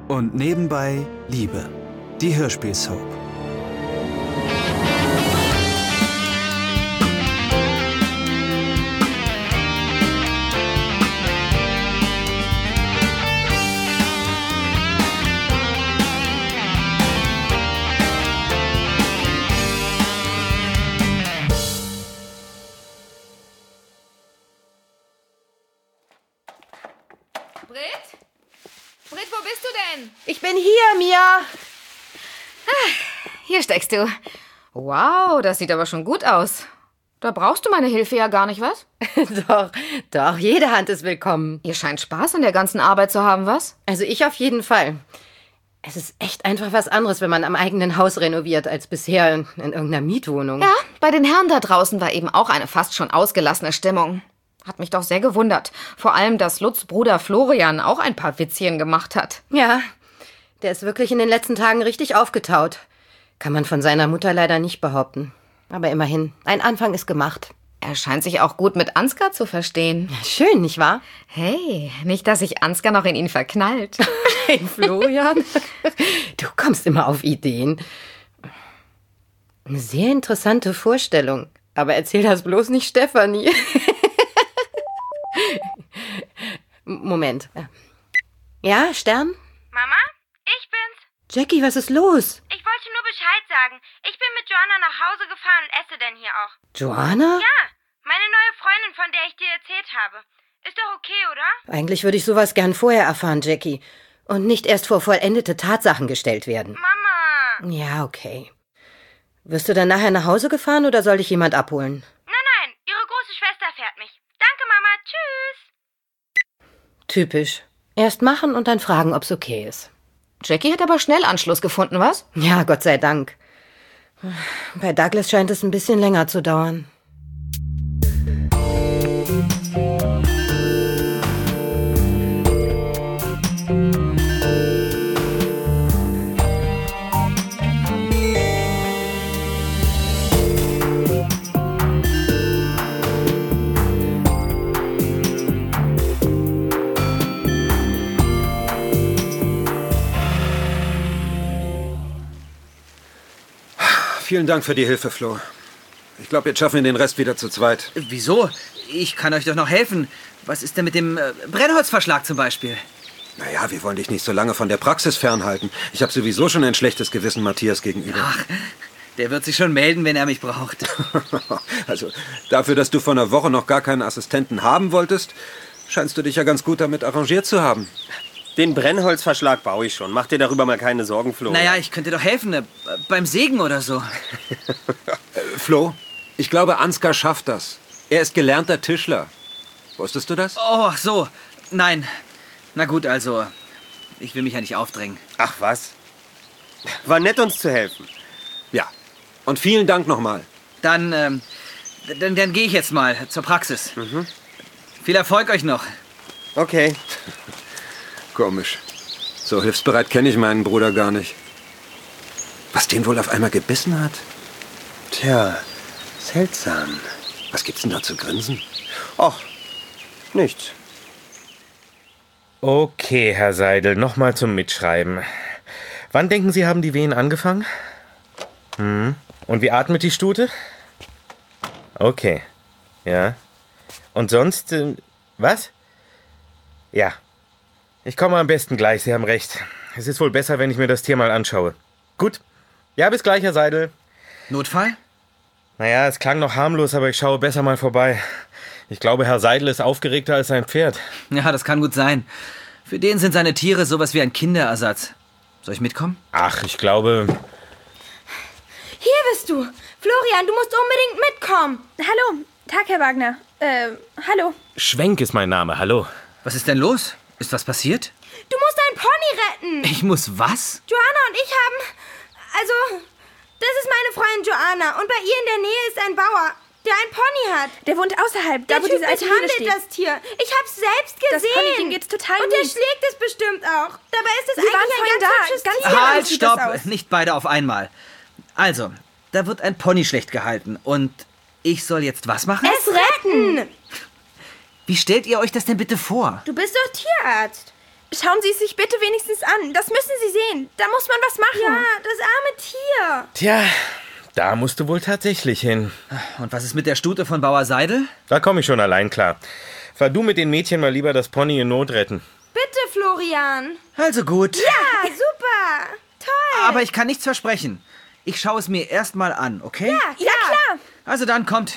und nebenbei Liebe. Die Hörspielsoap. Britt, wo bist du denn? Ich bin hier, Mia. Hier steckst du. Wow, das sieht aber schon gut aus. Da brauchst du meine Hilfe ja gar nicht, was? Doch, jede Hand ist willkommen. Ihr scheint Spaß an der ganzen Arbeit zu haben, was? Also ich auf jeden Fall. Es ist echt einfach was anderes, wenn man am eigenen Haus renoviert, als bisher in irgendeiner Mietwohnung. Ja, bei den Herren da draußen war eben auch eine fast schon ausgelassene Stimmung. Hat mich doch sehr gewundert. Vor allem, dass Lutz' Bruder Florian auch ein paar Witzchen gemacht hat. Ja, der ist wirklich in den letzten Tagen richtig aufgetaut. Kann man von seiner Mutter leider nicht behaupten. Aber immerhin, ein Anfang ist gemacht. Er scheint sich auch gut mit Ansgar zu verstehen. Schön, nicht wahr? Hey, nicht, dass sich Ansgar noch in ihn verknallt. Hey, Florian, du kommst immer auf Ideen. Eine sehr interessante Vorstellung. Aber erzähl das bloß nicht Stefanie. Moment. Ja, Stern? Mama, ich bin's. Jackie, was ist los? Ich wollte nur Bescheid sagen. Ich bin mit Joanna nach Hause gefahren und esse denn hier auch. Joanna? Ja, meine neue Freundin, von der ich dir erzählt habe. Ist doch okay, oder? Eigentlich würde ich sowas gern vorher erfahren, Jackie. Und nicht erst vor vollendete Tatsachen gestellt werden. Mama! Ja, okay. Wirst du dann nachher nach Hause gefahren oder soll dich jemand abholen? Nein, ihre große Schwester fährt mich. Danke, Mama. Tschüss. Typisch. Erst machen und dann fragen, ob's okay ist. Jackie hat aber schnell Anschluss gefunden, was? Ja, Gott sei Dank. Bei Douglas scheint es ein bisschen länger zu dauern. Vielen Dank für die Hilfe, Flo. Ich glaube, jetzt schaffen wir den Rest wieder zu zweit. Wieso? Ich kann euch doch noch helfen. Was ist denn mit dem Brennholzverschlag zum Beispiel? Naja, wir wollen dich nicht so lange von der Praxis fernhalten. Ich habe sowieso schon ein schlechtes Gewissen Matthias gegenüber. Ach, der wird sich schon melden, wenn er mich braucht. Also, dafür, dass du vor einer Woche noch gar keinen Assistenten haben wolltest, scheinst du dich ja ganz gut damit arrangiert zu haben. Den Brennholzverschlag baue ich schon. Mach dir darüber mal keine Sorgen, Flo. Naja, ich könnte doch helfen, beim Sägen oder so. Flo, ich glaube, Ansgar schafft das. Er ist gelernter Tischler. Wusstest du das? Oh, ach so. Nein. Na gut, also, ich will mich ja nicht aufdrängen. Ach was? War nett, uns zu helfen. Ja. Und vielen Dank nochmal. Dann gehe ich jetzt mal zur Praxis. Viel Erfolg euch noch. Okay. Komisch. So hilfsbereit kenne ich meinen Bruder gar nicht. Was den wohl auf einmal gebissen hat? Tja, seltsam. Was gibt's denn da zu grinsen? Och, nichts. Okay, Herr Seidel, nochmal zum Mitschreiben. Wann denken Sie, haben die Wehen angefangen? Und wie atmet die Stute? Okay, ja. Und sonst, was? Ja. Ich komme am besten gleich, Sie haben recht. Es ist wohl besser, wenn ich mir das Tier mal anschaue. Gut. Ja, bis gleich, Herr Seidel. Notfall? Naja, es klang noch harmlos, aber ich schaue besser mal vorbei. Ich glaube, Herr Seidel ist aufgeregter als sein Pferd. Ja, das kann gut sein. Für den sind seine Tiere sowas wie ein Kinderersatz. Soll ich mitkommen? Ach, ich glaube... Hier bist du. Florian, du musst unbedingt mitkommen. Hallo. Tag, Herr Wagner. Hallo. Schwenk ist mein Name, hallo. Was ist denn los? Ist was passiert? Du musst einen Pony retten. Ich muss was? Joanna und ich haben... Also, das ist meine Freundin Joanna. Und bei ihr in der Nähe ist ein Bauer, der ein Pony hat. Der wohnt außerhalb, da Der wo Typ diese alte Mühle misshandelt steht. das Tier. Ich hab's selbst gesehen. Das Pony, dem geht's total Und der mies. schlägt es bestimmt auch. Dabei ist es Sie waren eigentlich ein vorhin ganz da. hübsches Ganz Tier. genau. Halt, sieht das stopp! aus. Nicht beide auf einmal. Also, da wird ein Pony schlecht gehalten. Und ich soll jetzt was machen? Es retten. Wie stellt ihr euch das denn bitte vor? Du bist doch Tierarzt. Schauen Sie es sich bitte wenigstens an. Das müssen Sie sehen. Da muss man was machen. Ja, das arme Tier. Tja, da musst du wohl tatsächlich hin. Und was ist mit der Stute von Bauer Seidel? Da komme ich schon allein klar. Fahr du mit den Mädchen mal lieber das Pony in Not retten. Bitte, Florian. Also gut. Ja, super. Toll. Aber ich kann nichts versprechen. Ich schaue es mir erst mal an, okay? Ja, klar. Also dann kommt.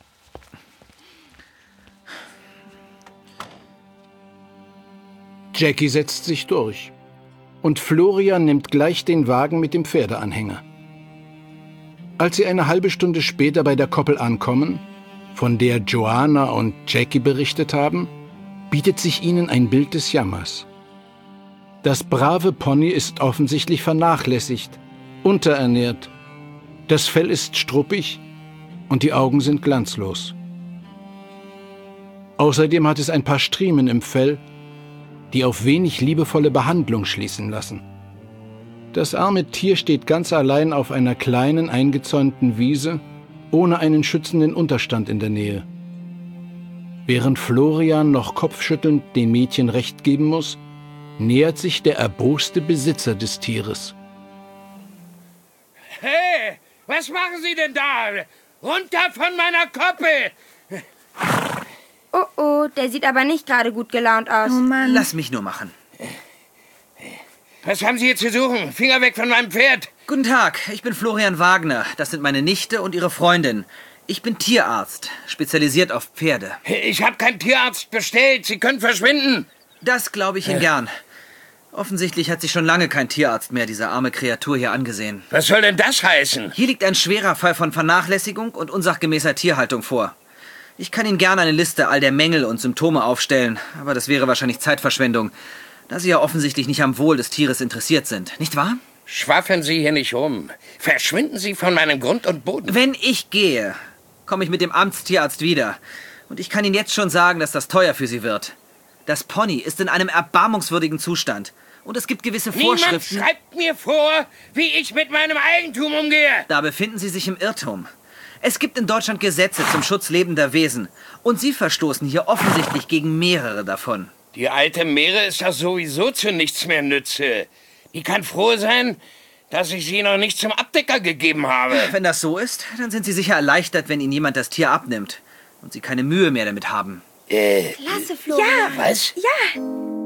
Jackie setzt sich durch. Und Florian nimmt gleich den Wagen mit dem Pferdeanhänger. Als sie eine halbe Stunde später bei der Koppel ankommen, von der Joanna und Jackie berichtet haben, bietet sich ihnen ein Bild des Jammers. Das brave Pony ist offensichtlich vernachlässigt, unterernährt. Das Fell ist struppig und die Augen sind glanzlos. Außerdem hat es ein paar Striemen im Fell, die auf wenig liebevolle Behandlung schließen lassen. Das arme Tier steht ganz allein auf einer kleinen, eingezäunten Wiese, ohne einen schützenden Unterstand in der Nähe. Während Florian noch kopfschüttelnd den Mädchen Recht geben muss, nähert sich der erboste Besitzer des Tieres. Hey, was machen Sie denn da? Runter von meiner Koppel! Oh, der sieht aber nicht gerade gut gelaunt aus. Oh Mann. Lass mich nur machen. Was haben Sie hier zu suchen? Finger weg von meinem Pferd! Guten Tag, ich bin Florian Wagner. Das sind meine Nichte und ihre Freundin. Ich bin Tierarzt, spezialisiert auf Pferde. Ich habe keinen Tierarzt bestellt. Sie können verschwinden. Das glaube ich Ihnen gern. Offensichtlich hat sich schon lange kein Tierarzt mehr diese arme Kreatur hier angesehen. Was soll denn das heißen? Hier liegt ein schwerer Fall von Vernachlässigung und unsachgemäßer Tierhaltung vor. Ich kann Ihnen gerne eine Liste all der Mängel und Symptome aufstellen, aber das wäre wahrscheinlich Zeitverschwendung, da Sie ja offensichtlich nicht am Wohl des Tieres interessiert sind, nicht wahr? Schwaffeln Sie hier nicht rum. Verschwinden Sie von meinem Grund und Boden. Wenn ich gehe, komme ich mit dem Amtstierarzt wieder. Und ich kann Ihnen jetzt schon sagen, dass das teuer für Sie wird. Das Pony ist in einem erbarmungswürdigen Zustand. Und es gibt gewisse Vorschriften. Niemand schreibt mir vor, wie ich mit meinem Eigentum umgehe. Da befinden Sie sich im Irrtum. Es gibt in Deutschland Gesetze zum Schutz lebender Wesen. Und Sie verstoßen hier offensichtlich gegen mehrere davon. Die alte Meere ist doch sowieso zu nichts mehr nütze. Die kann froh sein, dass ich sie noch nicht zum Abdecker gegeben habe. Wenn das so ist, dann sind Sie sicher erleichtert, wenn Ihnen jemand das Tier abnimmt. Und Sie keine Mühe mehr damit haben. Klasse, Florian. Ja, was? Ja.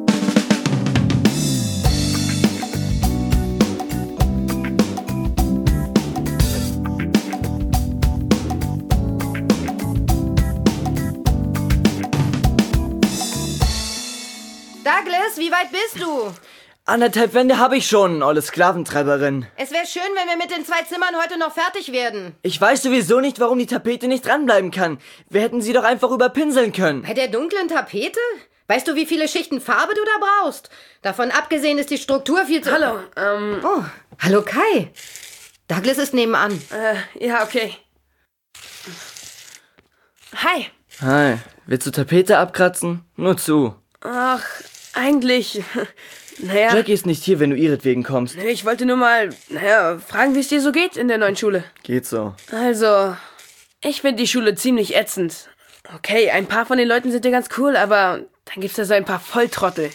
Douglas, wie weit bist du? 1,5 Wände habe ich schon, olle Sklaventreiberin. Es wäre schön, wenn wir mit den 2 Zimmern heute noch fertig werden. Ich weiß sowieso nicht, warum die Tapete nicht dranbleiben kann. Wir hätten sie doch einfach überpinseln können. Bei der dunklen Tapete? Weißt du, wie viele Schichten Farbe du da brauchst? Davon abgesehen ist die Struktur viel zu... Hallo, Oh, hallo Kai. Douglas ist nebenan. Ja, okay. Hi. Hi, willst du Tapete abkratzen? Nur zu. Ach, eigentlich... Naja... Jackie ist nicht hier, wenn du ihretwegen kommst. Nee, ich wollte nur mal, fragen, wie es dir so geht in der neuen Schule. Geht so. Also, ich finde die Schule ziemlich ätzend. Okay, ein paar von den Leuten sind ja ganz cool, aber dann gibt's da so ein paar Volltrottel.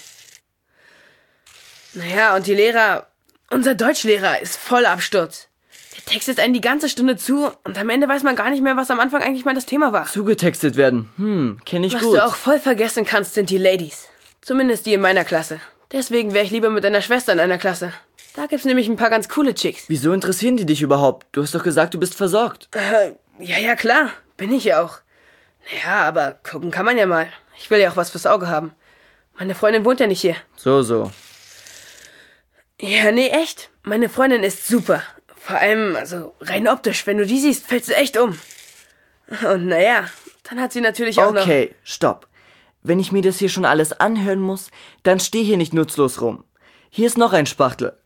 Naja, und die Lehrer... Unser Deutschlehrer ist voll Absturz. Der textet einen die ganze Stunde zu und am Ende weiß man gar nicht mehr, was am Anfang eigentlich mal das Thema war. Zugetextet werden. Kenn ich Was gut. du auch voll vergessen kannst, sind die Ladies. Zumindest die in meiner Klasse. Deswegen wäre ich lieber mit deiner Schwester in einer Klasse. Da gibt's nämlich ein paar ganz coole Chicks. Wieso interessieren die dich überhaupt? Du hast doch gesagt, du bist versorgt. Ja, klar. Bin ich ja auch. Naja, aber gucken kann man ja mal. Ich will ja auch was fürs Auge haben. Meine Freundin wohnt ja nicht hier. So. Ja, nee, echt. Meine Freundin ist super. Vor allem, also rein optisch. Wenn du die siehst, fällst du echt um. Und naja, dann hat sie natürlich auch noch... Okay, stopp. Wenn ich mir das hier schon alles anhören muss, dann steh hier nicht nutzlos rum. Hier ist noch ein Spachtel.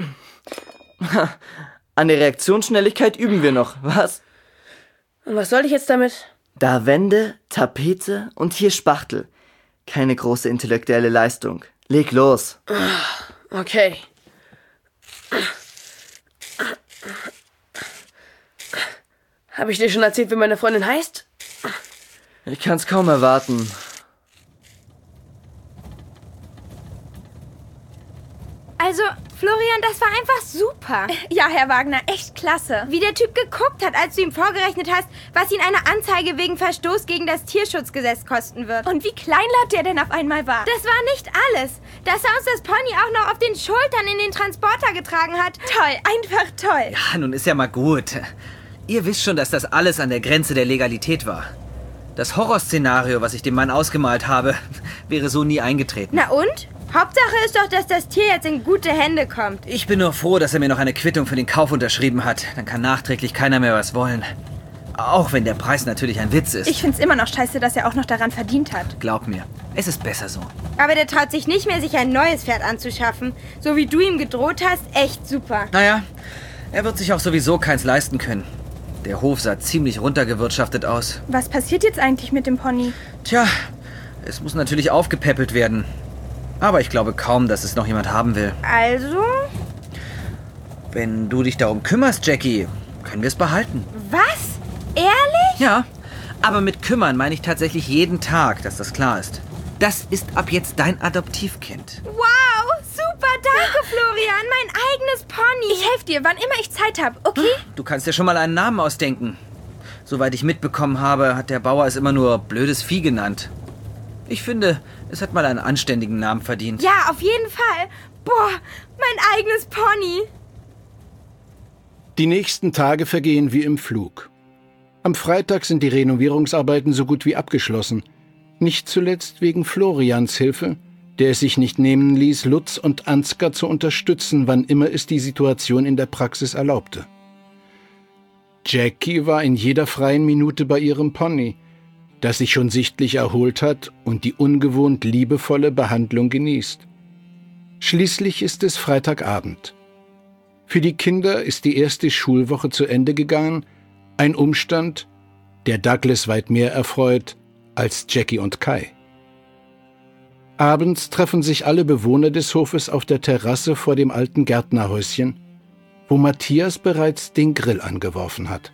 An der Reaktionsschnelligkeit üben wir noch, was? Und was soll ich jetzt damit? Da Wände, Tapete und hier Spachtel. Keine große intellektuelle Leistung. Leg los. Okay. Habe ich dir schon erzählt, wie meine Freundin heißt? Ich kann's kaum erwarten. Also, Florian, das war einfach super. Ja, Herr Wagner, echt klasse. Wie der Typ geguckt hat, als du ihm vorgerechnet hast, was ihn eine Anzeige wegen Verstoß gegen das Tierschutzgesetz kosten wird. Und wie kleinlaut der denn auf einmal war. Das war nicht alles. Dass er uns das Pony auch noch auf den Schultern in den Transporter getragen hat. Toll, einfach toll. Ja, nun ist ja mal gut. Ihr wisst schon, dass das alles an der Grenze der Legalität war. Das Horrorszenario, was ich dem Mann ausgemalt habe, wäre so nie eingetreten. Na und? Hauptsache ist doch, dass das Tier jetzt in gute Hände kommt. Ich bin nur froh, dass er mir noch eine Quittung für den Kauf unterschrieben hat. Dann kann nachträglich keiner mehr was wollen. Auch wenn der Preis natürlich ein Witz ist. Ich find's immer noch scheiße, dass er auch noch daran verdient hat. Glaub mir, es ist besser so. Aber der traut sich nicht mehr, sich ein neues Pferd anzuschaffen. So wie du ihm gedroht hast, echt super. Naja, er wird sich auch sowieso keins leisten können. Der Hof sah ziemlich runtergewirtschaftet aus. Was passiert jetzt eigentlich mit dem Pony? Tja, es muss natürlich aufgepäppelt werden. Aber ich glaube kaum, dass es noch jemand haben will. Also? Wenn du dich darum kümmerst, Jackie, können wir es behalten. Was? Ehrlich? Ja, aber mit kümmern meine ich tatsächlich jeden Tag, dass das klar ist. Das ist ab jetzt dein Adoptivkind. Wow, super, danke Florian, mein eigenes Pony. Ich helfe dir, wann immer ich Zeit habe, okay? Du kannst dir schon mal einen Namen ausdenken. Soweit ich mitbekommen habe, hat der Bauer es immer nur blödes Vieh genannt. Ich finde, es hat mal einen anständigen Namen verdient. Ja, auf jeden Fall. Boah, mein eigenes Pony. Die nächsten Tage vergehen wie im Flug. Am Freitag sind die Renovierungsarbeiten so gut wie abgeschlossen. Nicht zuletzt wegen Florians Hilfe, der es sich nicht nehmen ließ, Lutz und Ansgar zu unterstützen, wann immer es die Situation in der Praxis erlaubte. Jackie war in jeder freien Minute bei ihrem Pony, das sich schon sichtlich erholt hat und die ungewohnt liebevolle Behandlung genießt. Schließlich ist es Freitagabend. Für die Kinder ist die erste Schulwoche zu Ende gegangen, ein Umstand, der Douglas weit mehr erfreut als Jackie und Kai. Abends treffen sich alle Bewohner des Hofes auf der Terrasse vor dem alten Gärtnerhäuschen, wo Matthias bereits den Grill angeworfen hat.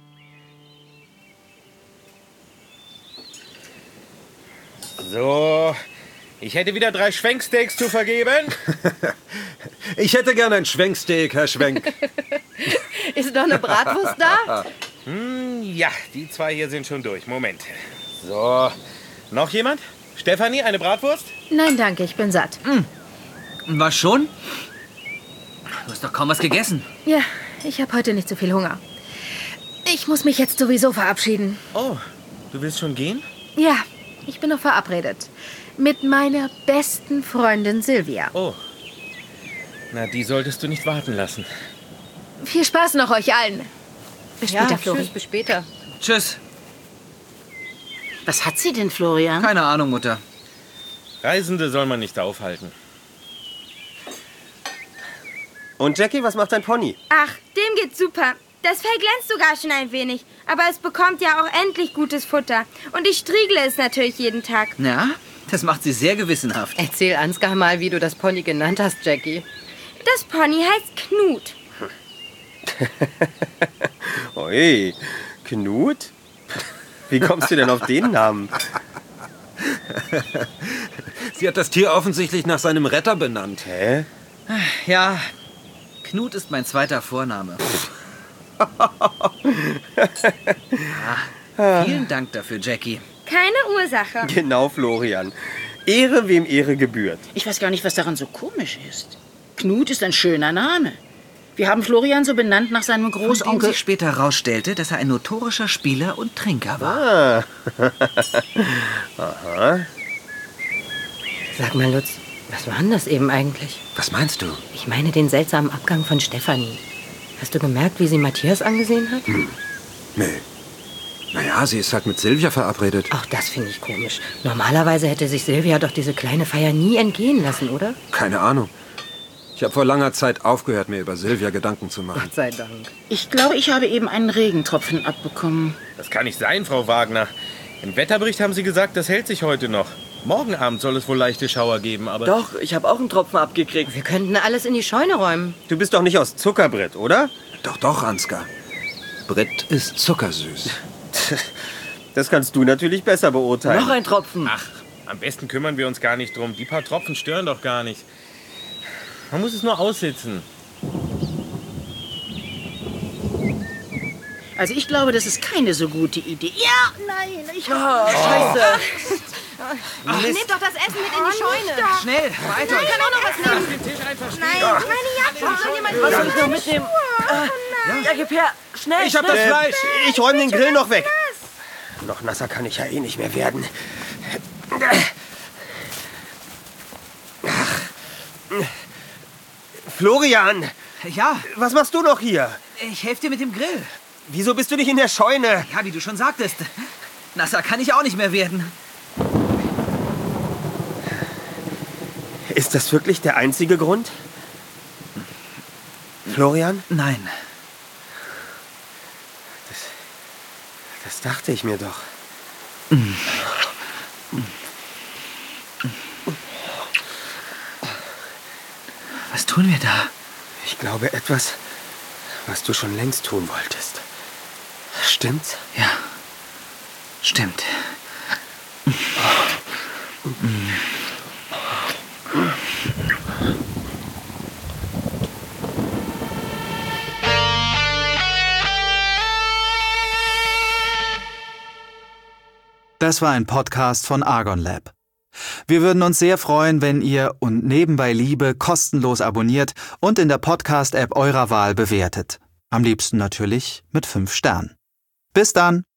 So, ich hätte wieder 3 Schwenksteaks zu vergeben. Ich hätte gern ein Schwenksteak, Herr Schwenk. Ist doch eine Bratwurst da? Ja, die 2 hier sind schon durch. Moment. So, noch jemand? Stefanie, eine Bratwurst? Nein, danke, ich bin satt. Was schon? Du hast doch kaum was gegessen. Ja, ich habe heute nicht so viel Hunger. Ich muss mich jetzt sowieso verabschieden. Oh, du willst schon gehen? Ja, ich bin noch verabredet. Mit meiner besten Freundin Silvia. Oh. Na, die solltest du nicht warten lassen. Viel Spaß noch euch allen. Bis später, Flori. Tschüss, bis später. Tschüss. Was hat sie denn, Florian? Keine Ahnung, Mutter. Reisende soll man nicht aufhalten. Und Jackie, was macht dein Pony? Ach, dem geht's super. Das Fell glänzt sogar schon ein wenig. Aber es bekommt ja auch endlich gutes Futter. Und ich striegle es natürlich jeden Tag. Ja, das macht sie sehr gewissenhaft. Erzähl Ansgar mal, wie du das Pony genannt hast, Jackie. Das Pony heißt Knut. Oi, Knut? Wie kommst du denn auf den Namen? Sie hat das Tier offensichtlich nach seinem Retter benannt. Hä? Ja, Knut ist mein zweiter Vorname. Vielen Dank dafür, Jackie. Keine Ursache. Genau, Florian. Ehre, wem Ehre gebührt. Ich weiß gar nicht, was daran so komisch ist. Knut ist ein schöner Name. Wir haben Florian so benannt nach seinem Von dem Großonkel. sich später herausstellte, dass er ein notorischer Spieler und Trinker war. Aha. Sag mal, Lutz, was war denn das eben eigentlich? Was meinst du? Ich meine den seltsamen Abgang von Stefanie. Hast du gemerkt, wie sie Matthias angesehen hat? Nee. Naja, sie ist halt mit Silvia verabredet. Auch das finde ich komisch. Normalerweise hätte sich Silvia doch diese kleine Feier nie entgehen lassen, oder? Keine Ahnung. Ich habe vor langer Zeit aufgehört, mir über Silvia Gedanken zu machen. Gott sei Dank. Ich glaube, ich habe eben einen Regentropfen abbekommen. Das kann nicht sein, Frau Wagner. Im Wetterbericht haben Sie gesagt, das hält sich heute noch. Morgen Abend soll es wohl leichte Schauer geben, aber... Doch, ich habe auch einen Tropfen abgekriegt. Wir könnten alles in die Scheune räumen. Du bist doch nicht aus Zuckerbrett, oder? Doch, Ansgar. Brett ist zuckersüß. Das kannst du natürlich besser beurteilen. Noch ein Tropfen. Ach, am besten kümmern wir uns gar nicht drum. Die paar Tropfen stören doch gar nicht. Man muss es nur aussitzen. Also ich glaube, das ist keine so gute Idee. Ja, nein, ich... Scheiße. Nehmt doch das Essen mit in die Scheune. Schnell, weiter. Ich kann auch noch was nehmen. Nein, meine Jacke. Soll jemand Was soll ich noch mitnehmen? Ja, gib her. Schnell, Ich hab das schnell. Fleisch. Ich räume den Grill noch weg. Noch nasser kann ich ja eh nicht mehr werden. Ach. Florian! Ja? Was machst du noch hier? Ich helfe dir mit dem Grill. Wieso bist du nicht in der Scheune? Ja, wie du schon sagtest. Nasser kann ich auch nicht mehr werden. Ist das wirklich der einzige Grund? Florian? Nein. Das dachte ich mir doch. Was tun wir da? Ich glaube etwas, was du schon längst tun wolltest. Stimmt's? Ja, stimmt. Das war ein Podcast von Argon Lab. Wir würden uns sehr freuen, wenn ihr und Nebenbei Liebe kostenlos abonniert und in der Podcast-App eurer Wahl bewertet. Am liebsten natürlich mit 5 Sternen. Bis dann!